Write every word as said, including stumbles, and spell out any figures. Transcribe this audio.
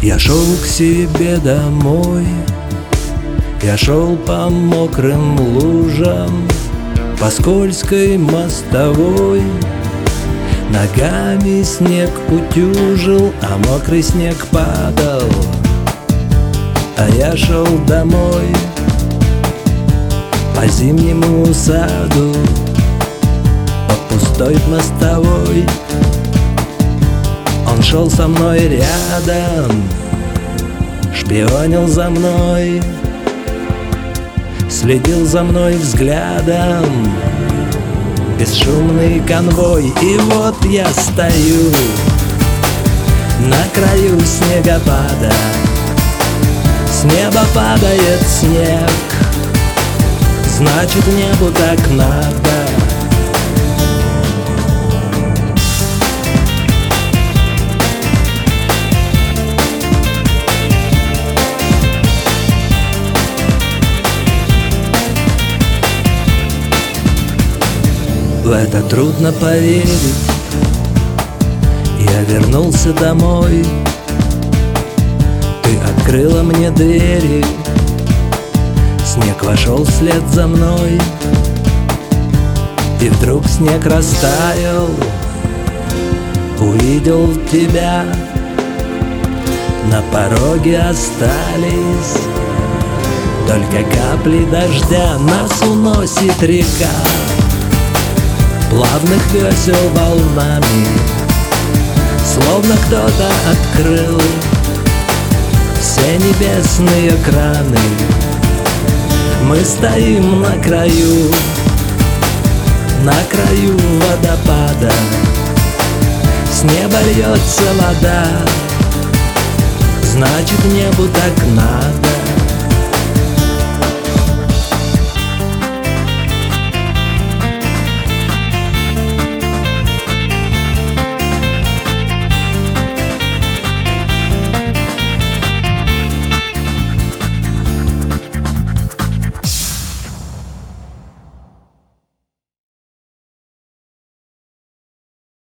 Я шел к себе домой, я шел по мокрым лужам, по скользкой мостовой. Ногами снег утюжил, а мокрый снег падал. А я шел домой по зимнему саду, по пустой мостовой. Он шел со мной рядом, шпионил за мной, следил за мной взглядом. Бесшумный конвой, и вот я стою на краю снегопада. С неба падает снег, значит, небу так надо. В это трудно поверить. Я вернулся домой, ты открыла мне двери, снег вошел вслед за мной. И вдруг снег растаял, увидел тебя. На пороге остались только капли дождя. Нас уносит река плавных весел волнами, словно кто-то открыл все небесные краны. Мы стоим на краю, на краю водопада. С неба льется вода, значит, небу так надо.